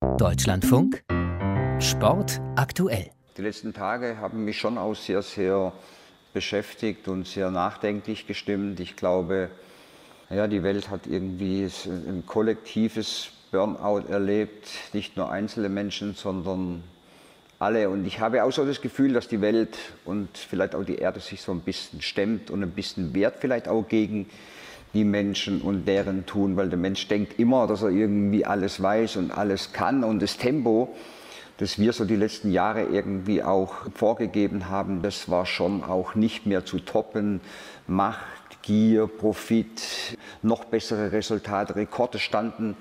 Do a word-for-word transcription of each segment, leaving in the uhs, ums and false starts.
Deutschlandfunk Sport aktuell. Die letzten Tage haben mich schon auch sehr, sehr beschäftigt und sehr nachdenklich gestimmt. Ich glaube, ja, die Welt hat irgendwie ein kollektives Burnout erlebt. Nicht nur einzelne Menschen, sondern alle. Und ich habe auch so das Gefühl, dass die Welt und vielleicht auch die Erde sich so ein bisschen stemmt und ein bisschen wehrt vielleicht auch gegen die Menschen und deren Tun. Weil der Mensch denkt immer, dass er irgendwie alles weiß und alles kann. Und das Tempo, das wir so die letzten Jahre irgendwie auch vorgegeben haben, das war schon auch nicht mehr zu toppen. Macht, Gier, Profit, noch bessere Resultate, Rekorde standen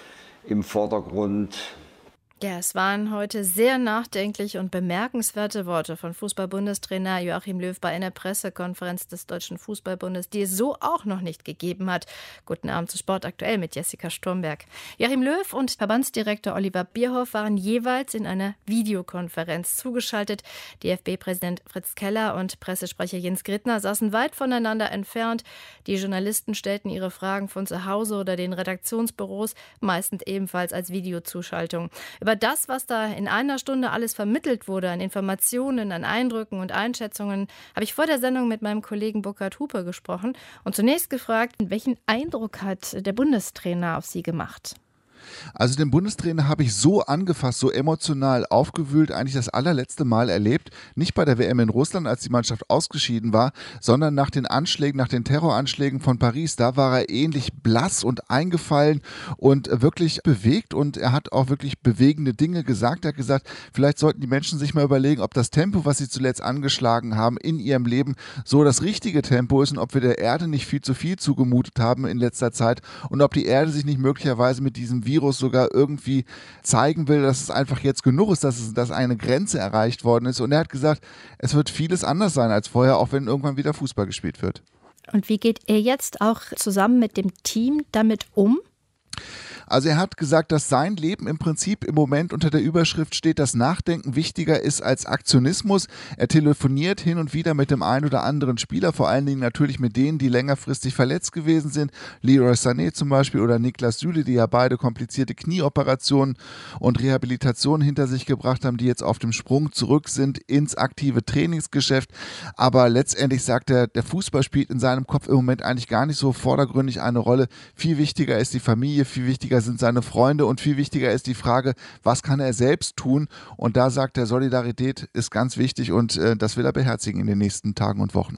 im Vordergrund. Ja, es waren heute sehr nachdenkliche und bemerkenswerte Worte von Fußball-Bundestrainer Joachim Löw bei einer Pressekonferenz des Deutschen Fußballbundes, die es so auch noch nicht gegeben hat. Guten Abend zu Sport aktuell mit Jessica Sturmberg. Joachim Löw und Verbandsdirektor Oliver Bierhoff waren jeweils in einer Videokonferenz zugeschaltet. D F B-Präsident Fritz Keller und Pressesprecher Jens Grittner saßen weit voneinander entfernt. Die Journalisten stellten ihre Fragen von zu Hause oder den Redaktionsbüros, meistens ebenfalls als Videozuschaltung. Über das, was da in einer Stunde alles vermittelt wurde, an Informationen, an Eindrücken und Einschätzungen, habe ich vor der Sendung mit meinem Kollegen Burkhard Hupe gesprochen und zunächst gefragt, welchen Eindruck hat der Bundestrainer auf Sie gemacht? Also den Bundestrainer habe ich so angefasst, so emotional aufgewühlt, eigentlich das allerletzte Mal erlebt. Nicht bei der W M in Russland, als die Mannschaft ausgeschieden war, sondern nach den Anschlägen, nach den Terroranschlägen von Paris. Da war er ähnlich blass und eingefallen und wirklich bewegt und er hat auch wirklich bewegende Dinge gesagt. Er hat gesagt, vielleicht sollten die Menschen sich mal überlegen, ob das Tempo, was sie zuletzt angeschlagen haben in ihrem Leben, so das richtige Tempo ist und ob wir der Erde nicht viel zu viel zugemutet haben in letzter Zeit und ob die Erde sich nicht möglicherweise mit diesem Virus Virus sogar irgendwie zeigen will, dass es einfach jetzt genug ist, dass, es, dass eine Grenze erreicht worden ist. Und er hat gesagt, es wird vieles anders sein als vorher, auch wenn irgendwann wieder Fußball gespielt wird. Und wie geht er jetzt auch zusammen mit dem Team damit um? Also er hat gesagt, dass sein Leben im Prinzip im Moment unter der Überschrift steht, dass Nachdenken wichtiger ist als Aktionismus. Er telefoniert hin und wieder mit dem einen oder anderen Spieler, vor allen Dingen natürlich mit denen, die längerfristig verletzt gewesen sind. Leroy Sané zum Beispiel oder Niklas Süle, die ja beide komplizierte Knieoperationen und Rehabilitationen hinter sich gebracht haben, die jetzt auf dem Sprung zurück sind ins aktive Trainingsgeschäft. Aber letztendlich sagt er, der Fußball spielt in seinem Kopf im Moment eigentlich gar nicht so vordergründig eine Rolle. Viel wichtiger ist die Familie, viel wichtiger sind seine Freunde und viel wichtiger ist die Frage, was kann er selbst tun? Und da sagt er, Solidarität ist ganz wichtig und äh, das will er beherzigen in den nächsten Tagen und Wochen.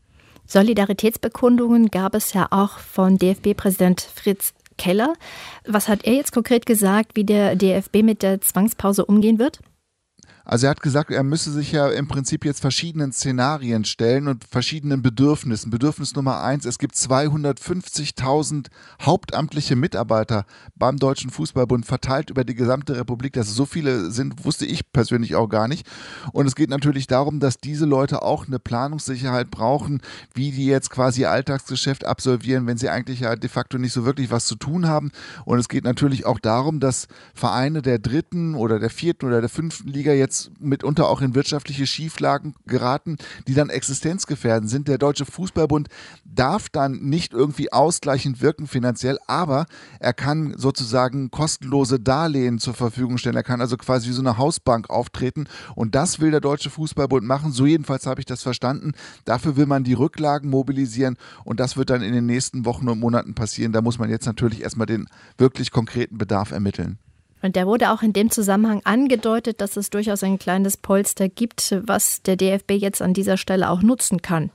Solidaritätsbekundungen gab es ja auch von D F B-Präsident Fritz Keller. Was hat er jetzt konkret gesagt, wie der D F B mit der Zwangspause umgehen wird? Also er hat gesagt, er müsse sich ja im Prinzip jetzt verschiedenen Szenarien stellen und verschiedenen Bedürfnissen. Bedürfnis Nummer eins, es gibt zweihundertfünfzigtausend hauptamtliche Mitarbeiter beim Deutschen Fußballbund verteilt über die gesamte Republik. Dass es so viele sind, wusste ich persönlich auch gar nicht. Und es geht natürlich darum, dass diese Leute auch eine Planungssicherheit brauchen, wie die jetzt quasi ihr Alltagsgeschäft absolvieren, wenn sie eigentlich ja de facto nicht so wirklich was zu tun haben. Und es geht natürlich auch darum, dass Vereine der dritten oder der vierten oder der fünften Liga jetzt mitunter auch in wirtschaftliche Schieflagen geraten, die dann existenzgefährdend sind. Der Deutsche Fußballbund darf dann nicht irgendwie ausgleichend wirken finanziell, aber er kann sozusagen kostenlose Darlehen zur Verfügung stellen. Er kann also quasi wie so eine Hausbank auftreten und das will der Deutsche Fußballbund machen. So jedenfalls habe ich das verstanden. Dafür will man die Rücklagen mobilisieren und das wird dann in den nächsten Wochen und Monaten passieren. Da muss man jetzt natürlich erstmal den wirklich konkreten Bedarf ermitteln. Und da wurde auch in dem Zusammenhang angedeutet, dass es durchaus ein kleines Polster gibt, was der D F B jetzt an dieser Stelle auch nutzen kann.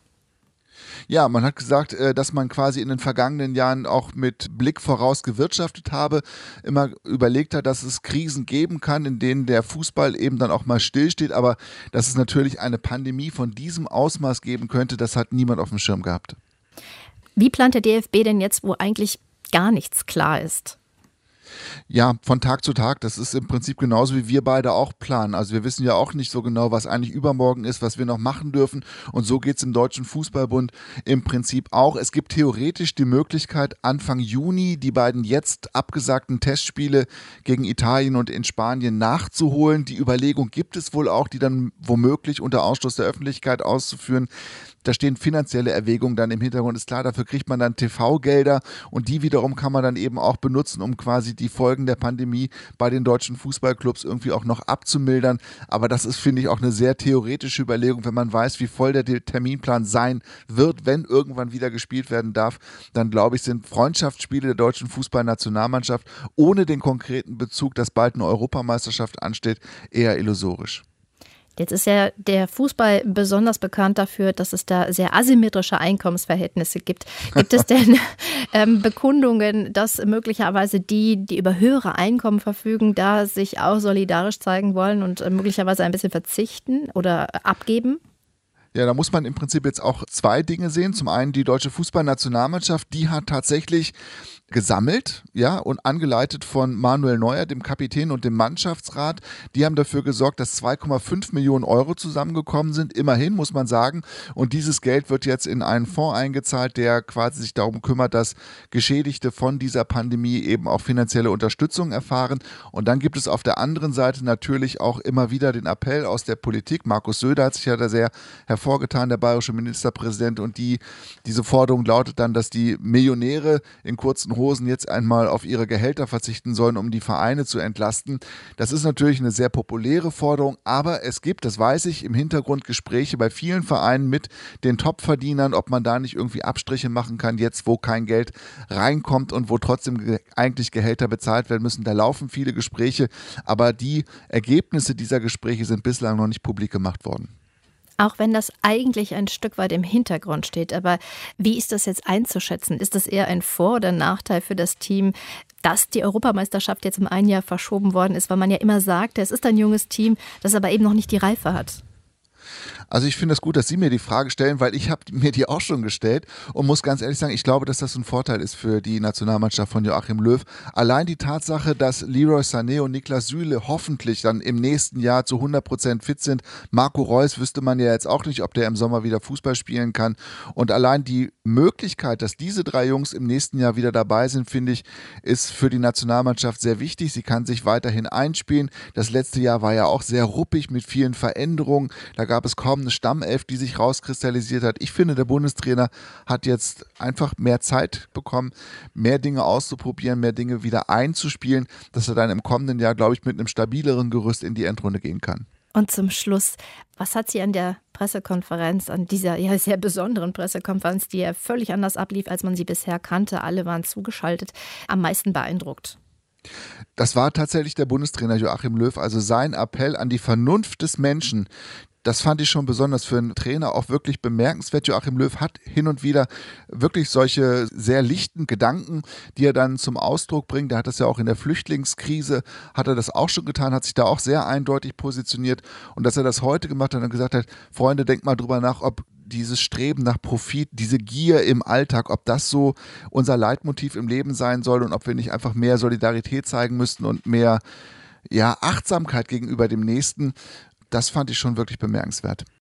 Ja, man hat gesagt, dass man quasi in den vergangenen Jahren auch mit Blick voraus gewirtschaftet habe, immer überlegt hat, dass es Krisen geben kann, in denen der Fußball eben dann auch mal stillsteht, aber dass es natürlich eine Pandemie von diesem Ausmaß geben könnte, das hat niemand auf dem Schirm gehabt. Wie plant der D F B denn jetzt, wo eigentlich gar nichts klar ist? Ja, von Tag zu Tag, das ist im Prinzip genauso, wie wir beide auch planen. Also wir wissen ja auch nicht so genau, was eigentlich übermorgen ist, was wir noch machen dürfen. Und so geht es im Deutschen Fußballbund im Prinzip auch. Es gibt theoretisch die Möglichkeit, Anfang Juni die beiden jetzt abgesagten Testspiele gegen Italien und in Spanien nachzuholen. Die Überlegung gibt es wohl auch, die dann womöglich unter Ausschluss der Öffentlichkeit auszuführen. da stehen finanzielle Erwägungen dann im Hintergrund, ist klar, dafür kriegt man dann T V-Gelder und die wiederum kann man dann eben auch benutzen, um quasi die Folgen der Pandemie bei den deutschen Fußballclubs irgendwie auch noch abzumildern. Aber das ist, finde ich, auch eine sehr theoretische Überlegung. Wenn man weiß, wie voll der Terminplan sein wird, wenn irgendwann wieder gespielt werden darf, dann glaube ich, sind Freundschaftsspiele der deutschen Fußballnationalmannschaft ohne den konkreten Bezug, dass bald eine Europameisterschaft ansteht, eher illusorisch. Jetzt ist ja der Fußball besonders bekannt dafür, dass es da sehr asymmetrische Einkommensverhältnisse gibt. Gibt es denn ähm, Bekundungen, dass möglicherweise die, die über höhere Einkommen verfügen, da sich auch solidarisch zeigen wollen und äh, möglicherweise ein bisschen verzichten oder abgeben? Ja, da muss man im Prinzip jetzt auch zwei Dinge sehen. Zum einen die deutsche Fußballnationalmannschaft, die hat tatsächlich gesammelt, ja, und angeleitet von Manuel Neuer, dem Kapitän und dem Mannschaftsrat. Die haben dafür gesorgt, dass zwei Komma fünf Millionen Euro zusammengekommen sind, immerhin, muss man sagen. Und dieses Geld wird jetzt in einen Fonds eingezahlt, der quasi sich darum kümmert, dass Geschädigte von dieser Pandemie eben auch finanzielle Unterstützung erfahren. Und dann gibt es auf der anderen Seite natürlich auch immer wieder den Appell aus der Politik. Markus Söder hat sich ja da sehr hervorgetan, der bayerische Ministerpräsident. Und die, diese Forderung lautet dann, dass die Millionäre in kurzen Hosen jetzt einmal auf ihre Gehälter verzichten sollen, um die Vereine zu entlasten. Das ist natürlich eine sehr populäre Forderung, aber es gibt, das weiß ich, im Hintergrund Gespräche bei vielen Vereinen mit den Topverdienern, ob man da nicht irgendwie Abstriche machen kann, jetzt wo kein Geld reinkommt und wo trotzdem ge- eigentlich Gehälter bezahlt werden müssen. Da laufen viele Gespräche, aber die Ergebnisse dieser Gespräche sind bislang noch nicht publik gemacht worden. Auch wenn das eigentlich ein Stück weit im Hintergrund steht. Aber wie ist das jetzt einzuschätzen? Ist das eher ein Vor- oder Nachteil für das Team, dass die Europameisterschaft jetzt um ein Jahr verschoben worden ist? Weil man ja immer sagt, es ist ein junges Team, das aber eben noch nicht die Reife hat. Also ich finde es gut, dass Sie mir die Frage stellen, weil ich habe mir die auch schon gestellt und muss ganz ehrlich sagen, ich glaube, dass das ein Vorteil ist für die Nationalmannschaft von Joachim Löw. Allein die Tatsache, dass Leroy Sané und Niklas Süle hoffentlich dann im nächsten Jahr zu hundert Prozent fit sind. Marco Reus wüsste man ja jetzt auch nicht, ob der im Sommer wieder Fußball spielen kann. Und allein die Möglichkeit, dass diese drei Jungs im nächsten Jahr wieder dabei sind, finde ich, ist für die Nationalmannschaft sehr wichtig. Sie kann sich weiterhin einspielen. Das letzte Jahr war ja auch sehr ruppig mit vielen Veränderungen. Da gab es kaum eine Stammelf, die sich rauskristallisiert hat. Ich finde, der Bundestrainer hat jetzt einfach mehr Zeit bekommen, mehr Dinge auszuprobieren, mehr Dinge wieder einzuspielen, dass er dann im kommenden Jahr, glaube ich, mit einem stabileren Gerüst in die Endrunde gehen kann. Und zum Schluss, was hat Sie an der Pressekonferenz, an dieser ja sehr besonderen Pressekonferenz, die ja völlig anders ablief, als man sie bisher kannte, alle waren zugeschaltet, am meisten beeindruckt? Das war tatsächlich der Bundestrainer Joachim Löw, also sein Appell an die Vernunft des Menschen. Das fand ich schon besonders für einen Trainer auch wirklich bemerkenswert. Joachim Löw hat hin und wieder wirklich solche sehr lichten Gedanken, die er dann zum Ausdruck bringt. Er hat das ja auch in der Flüchtlingskrise, hat er das auch schon getan, hat sich da auch sehr eindeutig positioniert. Und dass er das heute gemacht hat und gesagt hat, Freunde, denkt mal drüber nach, ob dieses Streben nach Profit, diese Gier im Alltag, ob das so unser Leitmotiv im Leben sein soll und ob wir nicht einfach mehr Solidarität zeigen müssten und mehr ja, Achtsamkeit gegenüber dem Nächsten. Das fand ich schon wirklich bemerkenswert.